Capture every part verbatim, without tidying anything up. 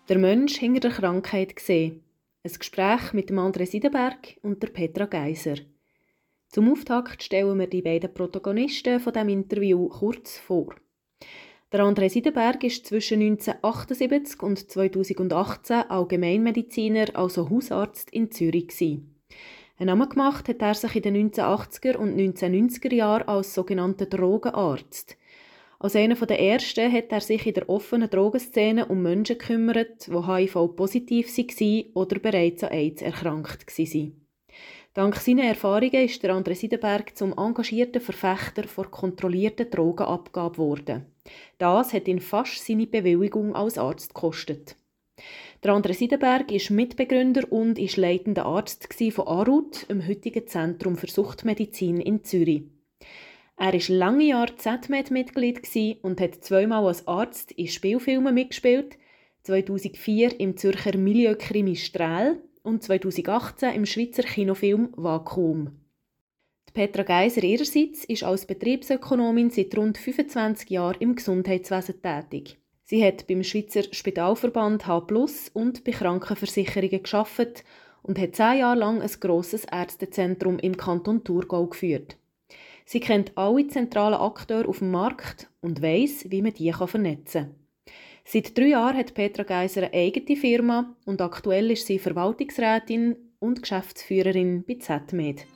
Der Mensch hinter der Krankheit gesehen. Ein Gespräch mit dem André Seidenberg und der Petra Geiser. Zum Auftakt stellen wir die beiden Protagonisten von diesem Interview kurz vor. Der André Seidenberg ist zwischen neunzehnhundertachtundsiebzig und zweitausendachtzehn Allgemeinmediziner, also Hausarzt in Zürich gewesen. Einen Namen gemacht hat er sich in den neunzehnhundertachtziger und neunzehnhundertneunziger Jahren als sogenannter Drogenarzt. Als einer der ersten hat er sich in der offenen Drogenszene um Menschen gekümmert, die H I V-positiv waren oder bereits an AIDS erkrankt waren. Dank seiner Erfahrungen ist der André Seidenberg zum engagierten Verfechter vor kontrollierter Drogenabgabe geworden. Das hat ihn fast seine Bewilligung als Arzt gekostet. Der André Seidenberg ist Mitbegründer und ist leitender Arzt von A R U T, dem heutigen Zentrum für Suchtmedizin in Zürich. Er war lange Jahre Z M E D-Mitglied und hat zweimal als Arzt in Spielfilmen mitgespielt, zweitausendvier im Zürcher Milieukrimi Strähl und zweitausendachtzehn im Schweizer Kinofilm Vakuum. Die Petra Geiser ihrerseits ist als Betriebsökonomin seit rund fünfundzwanzig Jahren im Gesundheitswesen tätig. Sie hat beim Schweizer Spitalverband H plus und bei Krankenversicherungen gearbeitet und hat zehn Jahre lang ein grosses Ärztezentrum im Kanton Thurgau geführt. Sie kennt alle zentralen Akteure auf dem Markt und weiss, wie man die vernetzen kann. Seit drei Jahren hat Petra Geiser eine eigene Firma und aktuell ist sie Verwaltungsrätin und Geschäftsführerin bei Z M E D.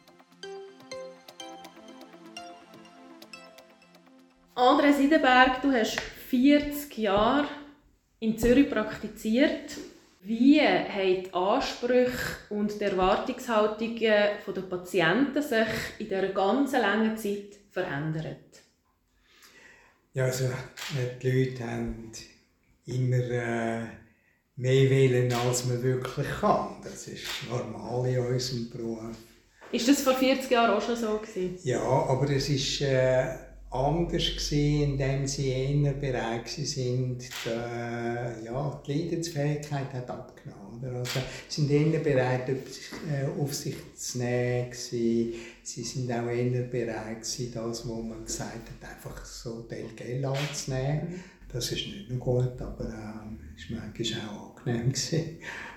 André Seidenberg, du hast vierzig Jahre in Zürich praktiziert. Wie haben die Ansprüche und die Erwartungshaltungen der Patienten sich in dieser ganz langen Zeit verändert? Ja, also die Leute haben immer äh, mehr wollen, als man wirklich kann. Das ist normal in unserem Beruf. Ist das vor vierzig Jahren auch schon so gewesen? Ja, aber es ist äh, anders gewesen, indem sie eher bereit sind, äh, ja, die Leidensfähigkeit hat abgenommen. Oder? Also, sie sind eher bereit, auf sich zu nehmen. Sie sind auch eher bereit, das, was man gesagt hat, einfach so Geld anzunehmen. Das ist nicht nur gut, aber es äh, war manchmal auch angenehm gewesen.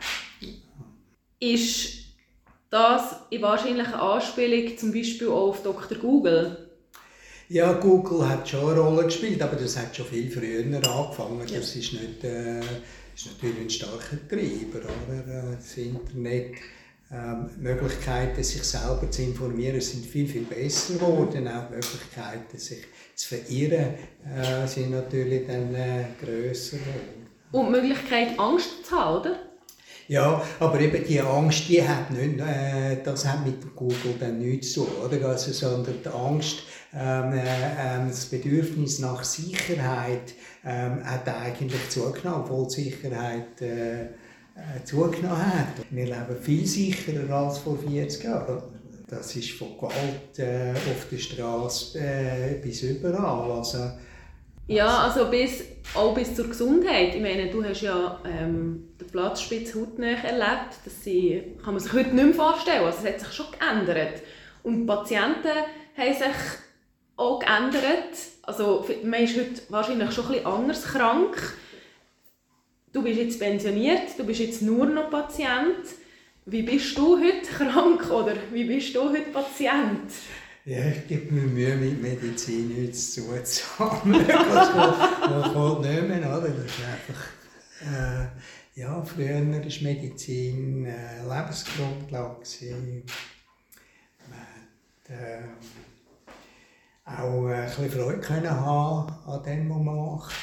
Ist das wahrscheinlich eine Anspielung zum Beispiel auch auf Doktor Google? Ja, Google hat schon eine Rolle gespielt, aber das hat schon viel früher angefangen. Ja. Das ist, nicht, äh, ist natürlich ein starker Treiber. Oder? Das Internet, ähm, Möglichkeiten, sich selber zu informieren, sind viel, viel besser geworden. Auch die Möglichkeiten, sich zu verirren, äh, sind natürlich dann äh, grösser geworden. Und die Möglichkeit, Angst zu haben, oder? Ja, aber eben die Angst, die hat nicht, äh, das hat mit Google dann nichts zu tun, oder? Also, sondern die Angst, ähm, äh, das Bedürfnis nach Sicherheit ähm, hat eigentlich zugenommen, obwohl die Sicherheit äh, äh, zugenommen hat. Wir leben viel sicherer als vor vierzig Jahren. Das ist von Gewalt äh, auf der Straße äh, bis überall. Also, ja, also bis, auch bis zur Gesundheit. Ich meine, du hast ja ähm, den Platzspitz hautnah erlebt. Das sie, kann man sich heute nicht mehr vorstellen. Also, es hat sich schon geändert. Und die Patienten haben sich auch geändert. Also, man ist heute wahrscheinlich schon ein bisschen anders krank. Du bist jetzt pensioniert, du bist jetzt nur noch Patient. Wie bist du heute krank oder wie bist du heute Patient? Ja, ich gebe mir Mühe, mit Medizin nichts zu haben. Das kommt nicht mehr, oder? Das ist einfach, äh, ja, früher war Medizin äh, Lebensgrundlage. Man hat äh, auch äh, ein bisschen Freude können haben an dem, was man macht.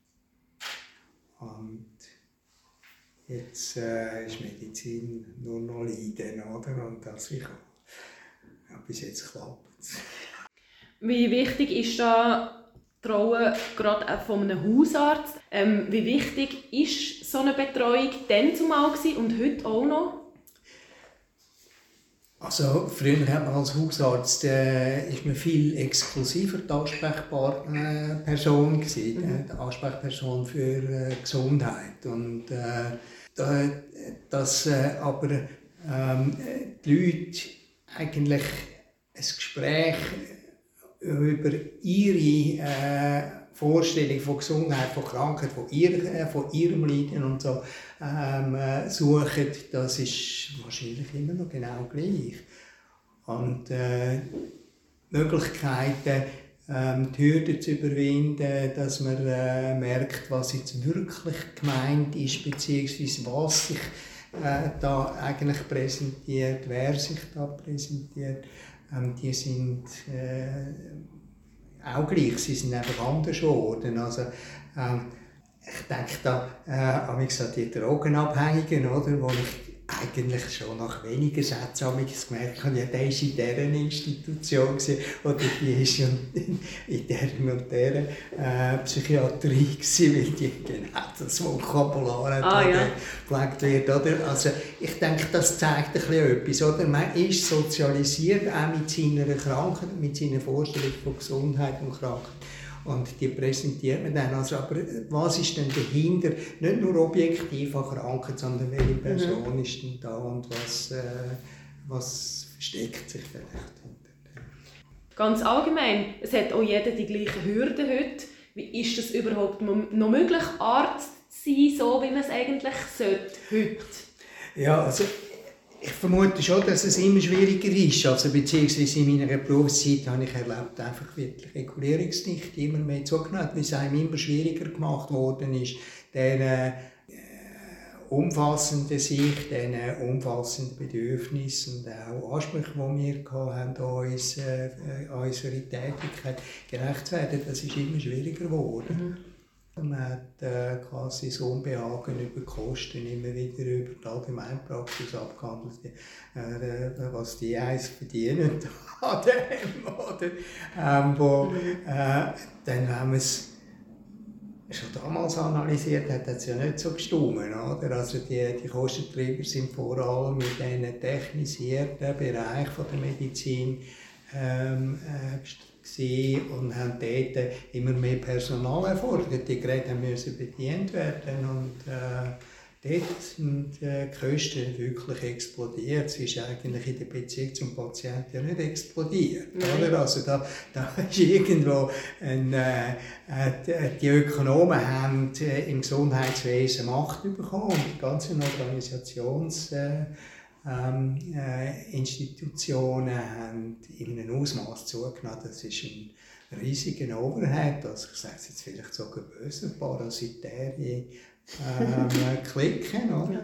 Und jetzt äh, ist Medizin nur noch Leiden, oder? Und das ich ja, bis jetzt klappt es. Wie wichtig ist da die Rolle gerade von einem Hausarzt? Ähm, wie wichtig ist so eine Betreuung dann zumal und heute auch noch? Also früher hat man als Hausarzt äh, ist man viel exklusiver die Ansprechperson gewesen, mhm. die Ansprechperson für äh, Gesundheit und äh, da, dass äh, aber ähm, die Leute eigentlich ein Gespräch über ihre äh, Vorstellung von Gesundheit, von Krankheit, von, ihr, von ihrem Leiden und so ähm, äh, suchen, das ist wahrscheinlich immer noch genau gleich. Und äh, Möglichkeiten, ähm, die Hürde zu überwinden, dass man äh, merkt, was jetzt wirklich gemeint ist, beziehungsweise was sich äh, da eigentlich präsentiert, wer sich da präsentiert, ähm, die sind äh, auch gleich, sie sind einfach anders geworden. Also, ähm, ich denke da äh, an die Drogenabhängigen, oder, wo ich eigentlich schon nach wenigen Sätzen habe ich gemerkt habe, ja, der war in dieser Institution gewesen, oder die ist in, in dieser und dieser äh, Psychiatrie gewesen, weil die genau das Vokabular ah, ja. gepflegt wird. Oder? Also, ich denke, das zeigt ein bisschen etwas. Oder? Man ist sozialisiert, auch mit seiner Krankheit, mit seiner Vorstellung von Gesundheit und Krankheit. Und die präsentiert man dann. Also, aber was ist denn dahinter? Nicht nur objektiv an Krankheit, sondern welche Person mhm. ist denn da und was, äh, was versteckt sich vielleicht dahinter? Ganz allgemein, es hat auch jeder die gleichen Hürden heute. Wie ist es überhaupt noch möglich, Arzt zu sein, so wie man es eigentlich sollte heute? Ja, also ich vermute schon, dass es immer schwieriger ist. Also, beziehungsweise in meiner Berufszeit habe ich erlebt, einfach wie die Regulierungsdichte immer mehr zugenommen hat, wie es einem immer schwieriger gemacht worden ist, den äh, umfassenden Sicht, den äh, umfassenden Bedürfnissen und auch Ansprüchen, die wir hatten, an, uns, äh, an unsere Tätigkeit gerecht zu werden, das ist immer schwieriger geworden. Mhm. Man hat äh, quasi das Unbehagen über Kosten immer wieder über die Allgemeinpraxis abgehandelt, äh, was die eins verdienen an dem, oder? Ähm, wo, äh, dann haben wir es schon damals analysiert, hat es ja nicht so gestimmt, oder? Also die, die Kostentreiber sind vor allem in diesen technisierten Bereich von der Medizin ähm, äh, und haben dort immer mehr Personal erfordert. Die Geräte müssen bedient werden und äh, dort sind äh, die Kosten wirklich explodiert. Es ist eigentlich in der Beziehung zum Patienten ja nicht explodiert. Oder? Also da, da ist irgendwo ein, äh, die Ökonomen haben äh, im Gesundheitswesen Macht bekommen und die ganzen Organisations äh, Ähm, äh, Institutionen haben in einem Ausmaß zugenommen. Das ist ein riesiger Overhead, also ich sage es jetzt vielleicht sogar böse, parasitäre ähm, Klicken, oder?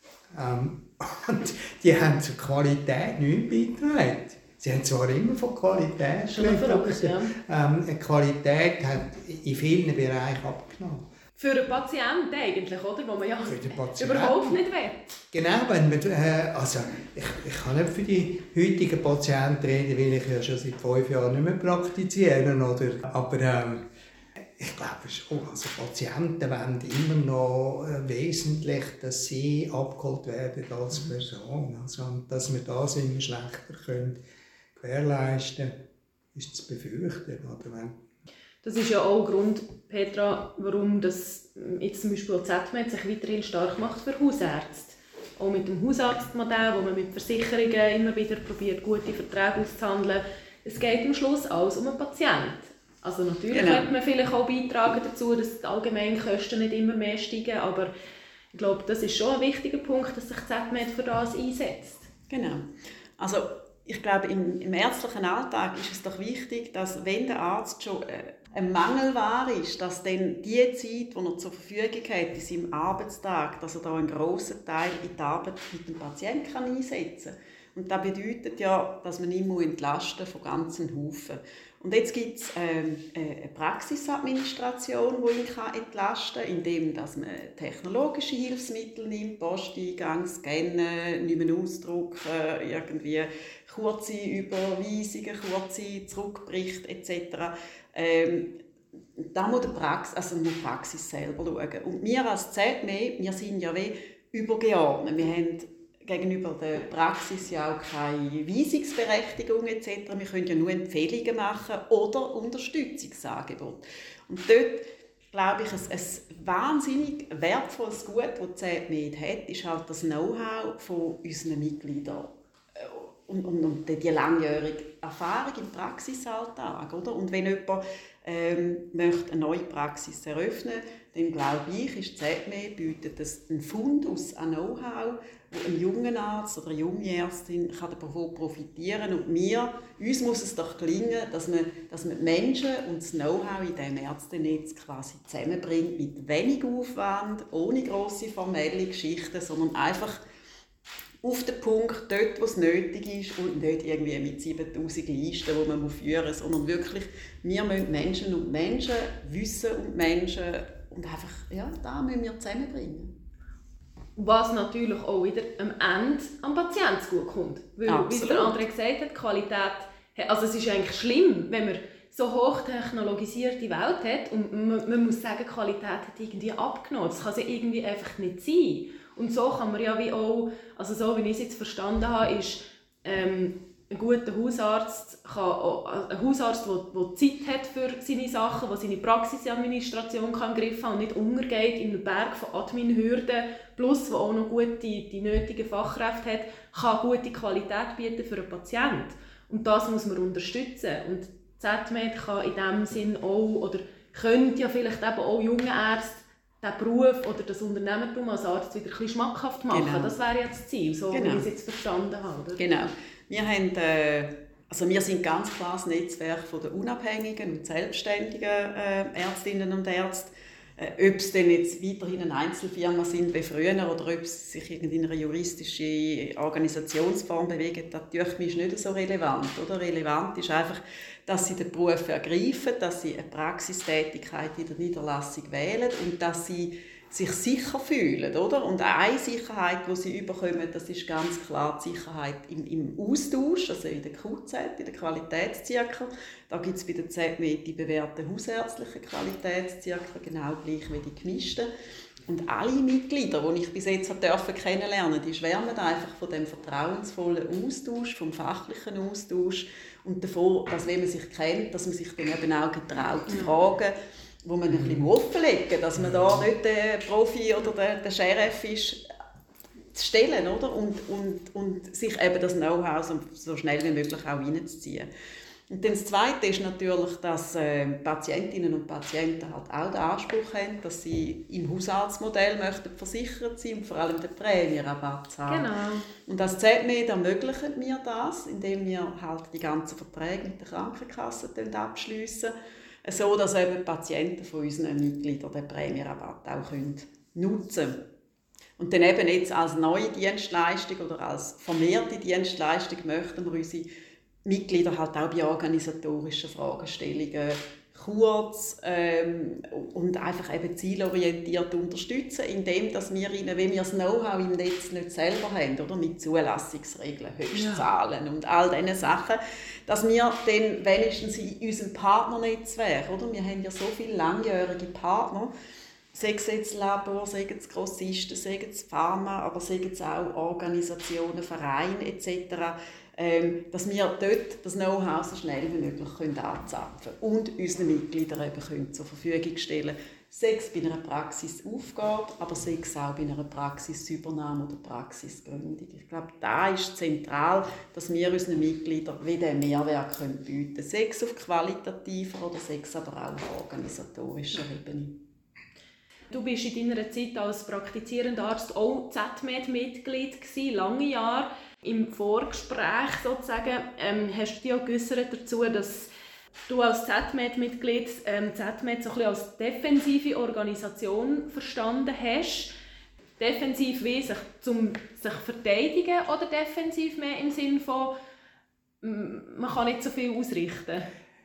Ähm, und die haben zur Qualität nichts beigetragen. Sie haben zwar immer von Qualität gesprochen, aber ja. ähm, die Qualität hat in vielen Bereichen abgenommen. Für einen Patienten eigentlich, oder? Wo man ja überhaupt nicht will. Genau, wenn man, äh, also ich, ich kann nicht für die heutigen Patienten reden, weil ich ja schon seit fünf Jahren nicht mehr praktiziere. Oder? Aber ähm, ich glaube schon, also Patienten wollen immer noch äh, wesentlich, dass sie abgeholt werden als Person. Also, und dass wir das immer schlechter können gewährleisten können, ist zu befürchten. Oder? Wenn Das ist ja auch ein Grund, Petra, warum das jetzt zum Beispiel Z Med sich weiterhin stark macht für Hausärzte. Auch mit dem Hausarztmodell, wo man mit Versicherungen immer wieder probiert, gute Verträge auszuhandeln. Es geht am Schluss alles um einen Patienten. Also natürlich genau. Könnte man vielleicht auch beitragen dazu, dass die allgemeinen Kosten nicht immer mehr steigen, aber ich glaube, das ist schon ein wichtiger Punkt, dass sich Z Med für das einsetzt. Genau. Also ich glaube, im, im ärztlichen Alltag ist es doch wichtig, dass wenn der Arzt schon äh, ein Mangelware ist, dass dann die Zeit, die er zur Verfügung hat in seinem Arbeitstag, dass er da einen grossen Teil in die Arbeit mit dem Patienten kann einsetzen kann. Und das bedeutet ja, dass man ihn entlasten muss von ganzen Haufen. Und jetzt gibt es ähm, eine Praxisadministration, die ihn kann entlasten kann, indem dass man technologische Hilfsmittel nimmt, Posteingang, Scannen, nicht mehr ausdrucken, irgendwie kurze Überweisungen, kurze Zurückberichte et cetera. Ähm, da muss die Praxis, also muss die Praxis selber schauen. Und wir als Z Med, wir sind ja wie übergeordnet. Wir haben gegenüber der Praxis ja auch keine Weisungsberechtigung et cetera. Wir können ja nur Empfehlungen machen oder Unterstützungsangebote. Und dort, glaube ich, ein, ein wahnsinnig wertvolles Gut, das Z Med hat, ist halt das Know-how von unseren Mitgliedern und, und, und die langjährige Erfahrung im Praxisalltag. Oder? Und wenn jemand ähm, möchte eine neue Praxis eröffnen, dann glaube ich, ist Z M E bietet das einen Fundus an Know-how, wo ein junger Arzt oder eine junge Ärztin kann davon profitieren kann. Und mir, uns muss es doch gelingen, dass man, dass man die Menschen und das Know-how in diesem Ärztenetz quasi zusammenbringt, mit wenig Aufwand, ohne grosse formelle Geschichten, sondern einfach auf den Punkt, dort, wo es nötig ist und nicht irgendwie mit siebentausend Listen, die man führen muss, sondern wirklich, wir müssen Menschen und Menschen, Wissen und Menschen und einfach, ja, da müssen wir zusammenbringen. Was natürlich auch wieder am Ende am Patienten zugutekommt. Weil, Absolut. wie der André gesagt hat, die Qualität, also es ist eigentlich schlimm, wenn man so hochtechnologisierte Welt hat und man, man muss sagen, die Qualität hat irgendwie abgenommen. Das kann es ja irgendwie einfach nicht sein. Und so kann man ja wie auch, also so wie ich es jetzt verstanden habe, ist ähm, ein guter Hausarzt, kann auch, ein Hausarzt, der, der Zeit hat für seine Sachen, der seine Praxisadministration kann im Griff haben und nicht untergeht in einem Berg von Admin-Hürden, plus der auch noch gut die, die nötigen Fachkräfte hat, kann gute Qualität bieten für einen Patienten. Und das muss man unterstützen. Und Z M E D kann in diesem Sinn auch, oder könnte ja vielleicht eben auch junge Ärzte den Beruf oder das Unternehmertum als Arzt wieder ein bisschen schmackhaft machen. Genau. Das wäre ja das Ziel, so genau. Wie ich es jetzt verstanden habe. Oder? Genau. Wir, haben, äh, also wir sind ganz klar das Netzwerk von der unabhängigen und selbstständigen äh, Ärztinnen und Ärzte. Äh, ob es denn jetzt weiterhin eine Einzelfirma sind wie früher oder ob es sich in einer juristischen Organisationsform bewegt, das ist nicht so relevant. Oder? Relevant ist einfach, dass sie den Beruf ergreifen, dass sie eine Praxistätigkeit in der Niederlassung wählen und dass sie sich sicher fühlen. Oder? Und eine Sicherheit, die sie bekommen, das ist ganz klar die Sicherheit im, im Austausch, also in der Q Z, in der Qualitätszirkel. Da gibt es bei der Z M E die bewährten hausärztlichen Qualitätszirkel, genau gleich wie die gemischten. Und alle Mitglieder, die ich bis jetzt kennenlernen durfte, die schwärmen einfach von dem vertrauensvollen Austausch, vom fachlichen Austausch und davon, dass wenn man sich kennt, dass man sich dann eben auch getraut zu fragen, wo man ein bisschen offenlegen, dass man da nicht der Profi oder der, der Sheriff ist, zu stellen, oder? Und, und, und sich eben das Know-how so, so schnell wie möglich auch reinzuziehen. Und dann das Zweite ist natürlich, dass äh, Patientinnen und Patienten halt auch den Anspruch haben, dass sie im Hausarztmodell möchten versichert sein und vor allem den Prämienrabatt haben. Genau. Und als Z M E D ermöglichen wir das, indem wir halt die ganzen Verträge mit der Krankenkasse abschliessen, so dass eben Patienten von unseren Mitgliedern den Prämienrabatt auch nutzen können. Und dann eben jetzt als neue Dienstleistung oder als vermehrte Dienstleistung möchten wir unsere Mitglieder halt auch bei organisatorischen Fragestellungen kurz ähm, und einfach eben zielorientiert unterstützen, indem dass wir ihnen, wenn wir das Know-how im Netz nicht selber haben, oder mit Zulassungsregeln, Höchstzahlen ja. und all diese Sachen, dass wir dann wenigstens in unserem Partnernetzwerk, oder? Wir haben ja so viele langjährige Partner, sei es jetzt Labor, sei es Grossisten, sei es Pharma, aber sei es auch Organisationen, Vereine et cetera, ähm, dass wir dort das Know-how so schnell wie möglich können anzapfen und unseren Mitgliedern eben können zur Verfügung stellen, sei es bei einer Praxisaufgabe, aber sei es auch bei einer Praxisübernahme oder Praxisgründung. Ich glaube, da ist zentral, dass wir unseren Mitgliedern wieder einen Mehrwert können bieten können, sei es auf qualitativer oder sei es aber auch auf organisatorischer Ebene. Du warst in deiner Zeit als praktizierender Arzt auch Z M E D-Mitglied gewesen, lange Jahre. Im Vorgespräch sozusagen ähm, hast du dich auch geäussert dazu, dass du als Z M E D-Mitglied ähm, Z M E D so ein bisschen als defensive Organisation verstanden hast. Defensiv wie sich zum sich verteidigen oder defensiv mehr im Sinne von man kann nicht so viel ausrichten?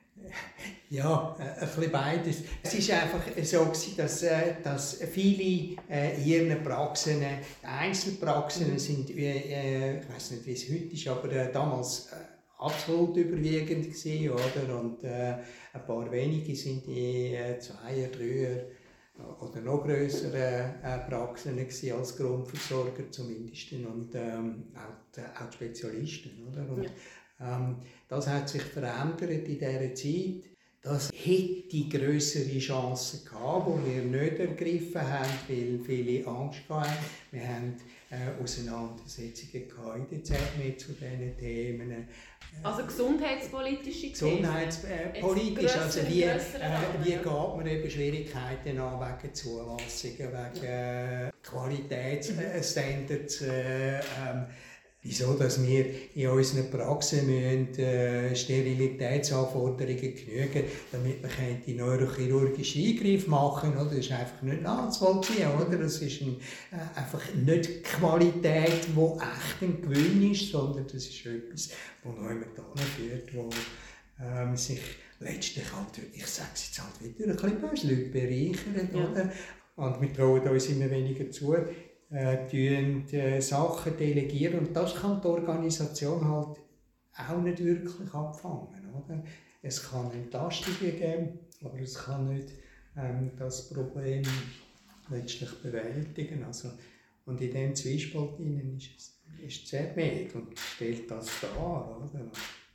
Ja, ein bisschen beides. Es war einfach so, dass, dass viele in ihren Praxen, Einzelpraxen sind, ich weiß nicht, wie es heute ist, aber damals absolut überwiegend gewesen, oder? Und ein paar wenige sind in Zweier-, Dreier- oder noch grösseren Praxen als Grundversorger zumindest und ähm, auch, die, auch die Spezialisten, oder? Und, ähm, das hat sich verändert in dieser Zeit. Das hätte grössere Chancen gehabt, die wir nicht ergriffen haben, weil viele Angst hatten. Wir haben äh, Auseinandersetzungen in der Z M E zu diesen Themen. Äh, also gesundheitspolitische Gesundheitspolitisch, äh, also wie, äh, wie geht man eben Schwierigkeiten an wegen Zulassungen, wegen äh, Qualitätsstandards, äh, ähm, wieso, dass wir in unseren Praxen müssen, äh, Sterilitätsanforderungen genügen, damit man die neurochirurgischen Eingriffe machen kann. Das ist einfach nicht nachzuvollziehen. Oder? Das ist ein, äh, einfach nicht die Qualität, die echt ein Gewinn ist, sondern das ist etwas, das noch jemand anführt, wo ähm, sich letztlich halt, ich sage es jetzt halt wieder, ein bisschen böse Leute bereichern. Ja. Oder? Und wir trauen uns immer weniger zu. Äh, tun, äh, Sachen delegieren und das kann die Organisation halt auch nicht wirklich abfangen. Oder? Es kann Entlastungen geben, aber es kann nicht ähm, das Problem letztlich bewältigen. Also, und in diesem Zwiespalt ist es ist sehr mehr und stellt das dar. Oder?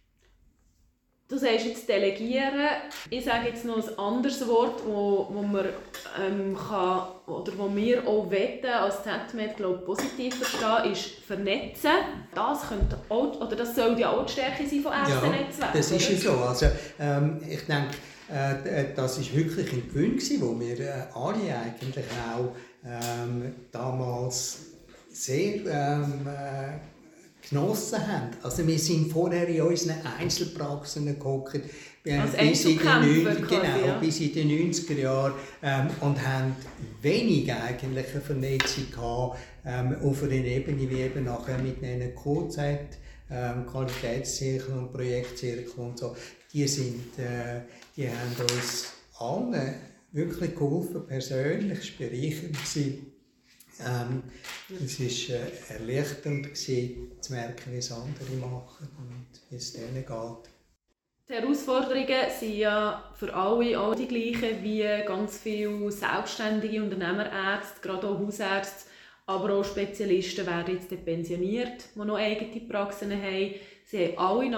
Du sagst jetzt delegieren. Ich sage jetzt noch ein anderes Wort, wo, wo man ähm, kann, oder wo wir auch wetten, als Z M E D glaube positiv verstehen, ist vernetzen. Das könnte auch, oder das soll ja auch die Stärke sein von Ärztenetzwerken. Ja, das ist ja so. Also, ähm, ich denke, äh, das war wirklich ein Gewinn, wo wir äh, alle eigentlich auch ähm, damals sehr ähm, äh, genossen haben. Also wir sind vorher in unseren Einzelpraxen gehockt, bis, in den genau, ja. bis in den neunziger Jahren ähm, und haben wenig eigentlich eine Vernetzung gehabt, ähm, auf einer Ebene wie eben nachher mit einem Q Z, ähm, Qualitätszirkel und Projektzirkel und so. Die, sind, äh, die haben uns allen wirklich geholfen, persönlich, bereichernd gewesen. Ähm, es war äh, erleichternd gewesen, zu merken, wie es andere machen und wie es denen geht. Die Herausforderungen sind ja für alle auch die gleichen, wie ganz viele selbstständige Unternehmerärzte, gerade auch Hausärzte, aber auch Spezialisten werden jetzt pensioniert, die noch eigene Praxen haben. Sie haben alle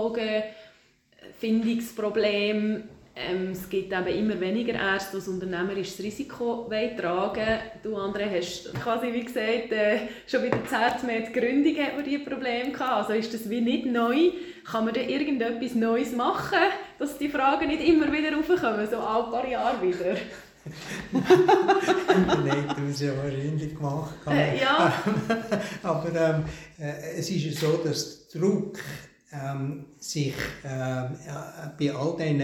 Nachfolgefindungsprobleme. Ähm, es gibt eben immer weniger Ärzte, die das unternehmerisches Risiko tragen wollen. Du, André, hast quasi wie gesagt, äh, schon bei der Z M E D Gründung hat man diese Probleme gehabt. Also ist das wie nicht neu? Kann man da irgendetwas Neues machen, dass die Fragen nicht immer wieder raufkommen, so alle paar Jahre wieder? Nein, du hast es ja wahrscheinlich gemacht. Äh, ja. Aber ähm, äh, es ist ja so, dass der Druck ähm, sich ähm, äh, bei all diesen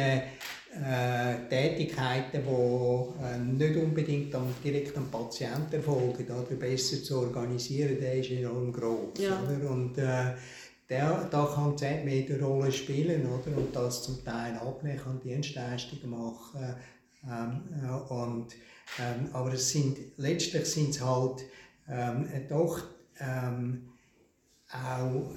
Äh, Tätigkeiten, die äh, nicht unbedingt am, direkt am Patienten erfolgen, oder besser zu organisieren, der ist enorm groß. Ja. Oder? Und äh, der, da kann die Z M E D eine Rolle spielen, oder? Und das zum Teil abnehmen, kann Dienstleistungen machen. Ähm, äh, und, ähm, aber es sind, letztlich sind es halt ähm, doch ähm, auch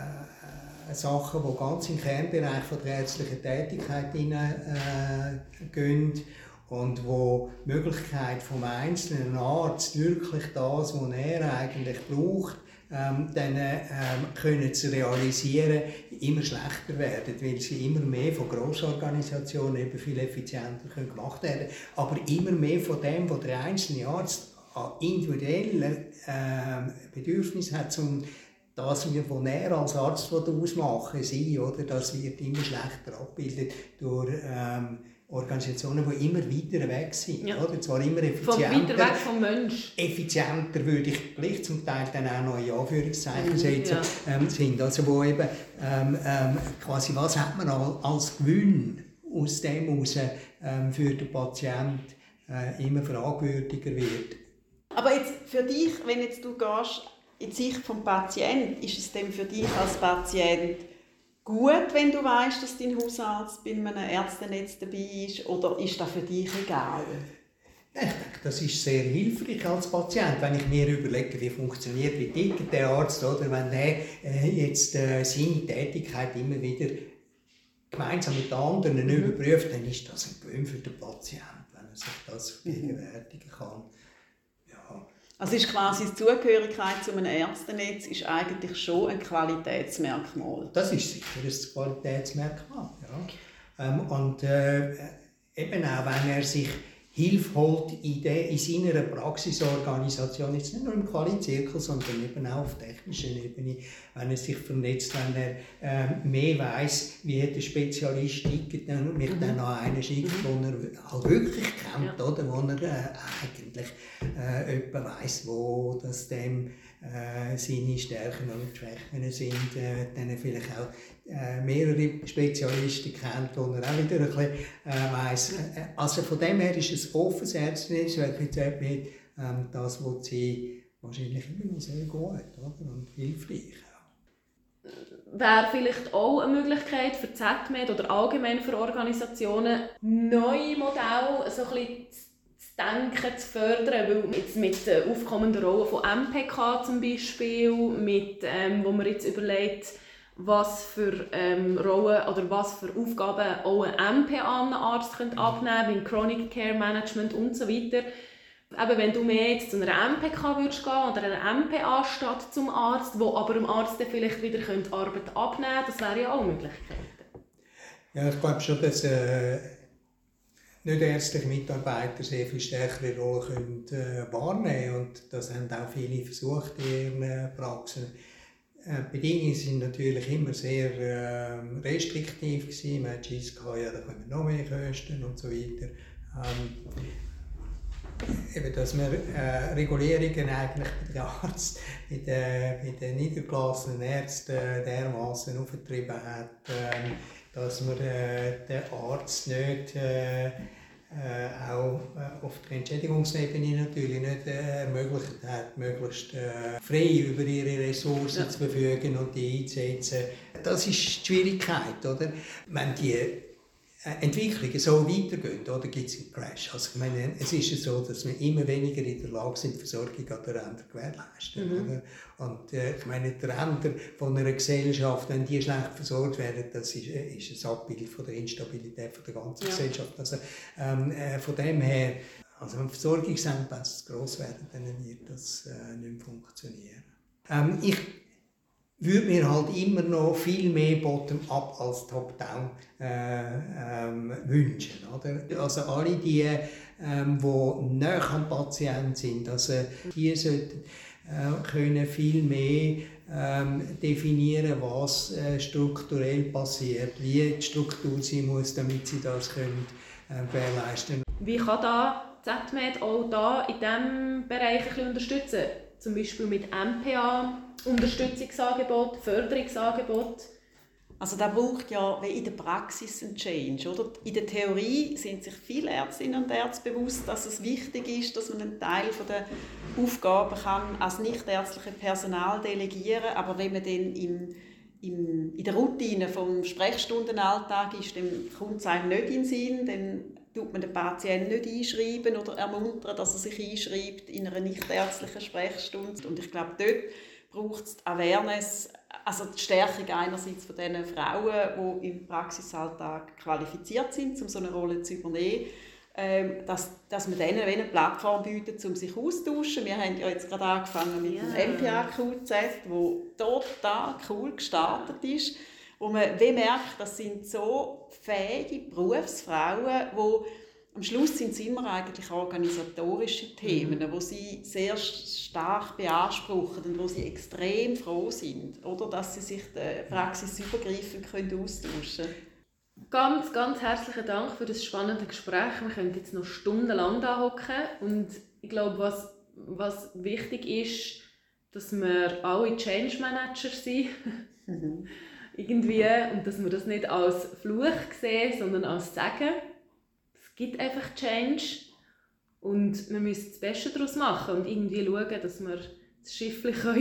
äh, Sachen, die ganz im Kernbereich von der ärztlichen Tätigkeit hineingehen äh, und wo die Möglichkeit vom einzelnen Arzt wirklich das, was er eigentlich braucht, ähm, dann ähm, können zu realisieren, immer schlechter werden, weil sie immer mehr von Grossorganisationen eben viel effizienter können gemacht werden, aber immer mehr von dem, was der einzelne Arzt an individuellen äh, Bedürfnissen hat, um das, was er als Arzt ausmachen will, oder, das wird immer schlechter abgebildet durch ähm, Organisationen, die immer weiter weg sind. Ja. Oder? Zwar immer effizienter. Von weiter weg vom Mensch. Effizienter würde ich gleich zum Teil dann auch noch in Anführungszeichen setzen, ja. ähm, sind. Also wo eben ähm, ähm, quasi, was hat man als Gewinn aus dem heraus ähm, für den Patienten äh, immer fragwürdiger wird. Aber jetzt für dich, wenn jetzt du gehst, in die Sicht des Patienten, ist es denn für dich als Patient gut, wenn du weißt, dass dein Hausarzt bei einem Ärztenetz dabei ist, oder ist das für dich egal? Ich denke, das ist sehr hilfreich als Patient, wenn ich mir überlege, wie funktioniert, wie tickt der Arzt, oder wenn er äh, jetzt äh, seine Tätigkeit immer wieder gemeinsam mit anderen mhm. überprüft, dann ist das ein Gewinn für den Patienten, wenn er sich das vergegenwärtigen kann. Also ist quasi die Zugehörigkeit zu einem Ärztenetz ist eigentlich schon ein Qualitätsmerkmal? Das ist sicher ein Qualitätsmerkmal, ja. Ähm, und äh, eben auch, wenn er sich Hilfe holt in, de, in seiner Praxisorganisation, jetzt nicht nur im Quali-Zirkel, sondern eben auch auf technischer Ebene, wenn er sich vernetzt, wenn er äh, mehr weiss, wie der Spezialist tickt, dann mich mhm. dann an einen schickt, mhm. den er halt wirklich kennt, ja. oder, wo er äh, eigentlich äh, jemand weiss, wo das dem äh, seine Stärken und Schwächen sind, äh, dann vielleicht auch äh, mehrere Spezialisten kennt, wo er auch wieder ein bisschen äh, weiss. Äh, also von dem her ist es offenes Ärztenetzwerk mit ähm, das, was sie wahrscheinlich immer noch sehr gut oder? Und hilfreich. Wäre vielleicht auch eine Möglichkeit für Z M E D oder allgemein für Organisationen, neue Modelle so ein bisschen zu denken, zu fördern, weil jetzt mit der aufkommenden Rolle von M P K zum Beispiel, mit, ähm, wo man jetzt überlegt, was für ähm, Rollen oder was für Aufgaben auch ein M P A einen Arzt könnte abnehmen könnte, wie Chronic Care Management und so weiter. Eben, wenn du mehr jetzt zu einer M P K würdest gehen oder einer M P A statt zum Arzt, wo aber dem Arzt dann vielleicht wieder Arbeit abnehmen könnte, das wäre ja auch Möglichkeiten. Ja, ich glaube schon, dass äh, nicht ärztliche Mitarbeiter sehr viel stärkere Rolle können, äh, wahrnehmen können. Und das haben auch viele versucht in ihren Praxen. Die Bedingungen waren natürlich immer sehr äh, restriktiv gewesen. Man hat Schiss gehabt, ja, da kommen noch mehr Kosten und so weiter. Ähm, eben, dass man äh, Regulierungen eigentlich bei den Arzt, bei den, bei den niedergelassenen Ärzten dermaßen aufgetrieben hat, äh, dass man äh, den Arzt nicht äh, Äh, auch äh, auf der Entschädigungsebene natürlich nicht äh, ermöglicht hat, möglichst äh, frei über ihre Ressourcen ja. zu verfügen und die einzusetzen. Das ist die Schwierigkeit, oder? Wenn die äh, Entwicklungen so weitergehen, oder, gibt es einen Crash. Also, ich meine, es ist ja so, dass wir immer weniger in der Lage sind, die Versorgung an den Rändern zu gewährleisten. Mhm. Oder? Und äh, ich meine, die Ränder von einer Gesellschaft, wenn die schlecht versorgt werden, das ist, äh, ist ein Abbild von der Instabilität von der ganzen ja. Gesellschaft. Also, ähm, äh, von dem her, also wenn Versorgungsengpässe gross werden, dann wird das äh, nicht mehr funktionieren. Ähm, ich würde mir halt immer noch viel mehr Bottom-up als Top-down äh, ähm, wünschen. Oder? Also alle die, ähm, die näher am Patienten sind, also die sollten äh, können viel mehr ähm, definieren, was äh, strukturell passiert, wie die Struktur sein muss, damit sie das können, äh, gewährleisten können. Wie kann da Z M E D auch da in diesem Bereich ein bisschen unterstützen? Zum Beispiel mit M P A, Unterstützungsangebot, Förderungsangebot. Also da braucht ja wie in der Praxis einen Change. Oder? In der Theorie sind sich viele Ärztinnen und Ärzte bewusst, dass es wichtig ist, dass man einen Teil der Aufgaben kann als nichtärztliche Personal delegieren kann. Aber wenn man dann im, im, in der Routine des Sprechstundenalltag ist, dann kommt es einem nicht in den Sinn. Dann tut man den Patienten nicht einschreiben oder ermuntern, dass er sich einschreibt in einer nichtärztlichen Sprechstunde. Und ich glaube, dort braucht es Awareness, also die Stärkung einerseits von den Frauen, die im Praxisalltag qualifiziert sind, um so eine Rolle zu übernehmen, ähm, dass, dass man denen eine Plattform bietet, um sich auszutauschen. Wir haben ja jetzt gerade angefangen mit ja. dem M P A Q Z, das total cool gestartet ist, wo man wie merkt, das sind so fähige Berufsfrauen, die am Schluss sind es immer eigentlich organisatorische Themen, mhm. wo sie sehr stark beanspruchen und wo sie extrem froh sind, oder, dass sie sich praxisübergreifend können austauschen können. Ganz, ganz herzlichen Dank für das spannende Gespräch. Wir können jetzt noch stundenlang da hocken und ich glaube, was, was wichtig ist, dass wir alle Change Manager sind. Mhm. Irgendwie, und dass wir das nicht als Fluch sehen, sondern als Segen. Es gibt einfach Change und wir müssen das Beste daraus machen und irgendwie schauen, dass wir das Schiff durch das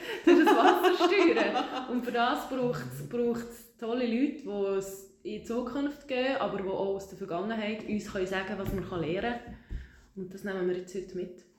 Wasser steuern. Und für das braucht es tolle Leute, die es in die Zukunft gehen, aber die auch aus der Vergangenheit uns sagen können, was man lernen kann. Und das nehmen wir jetzt heute mit.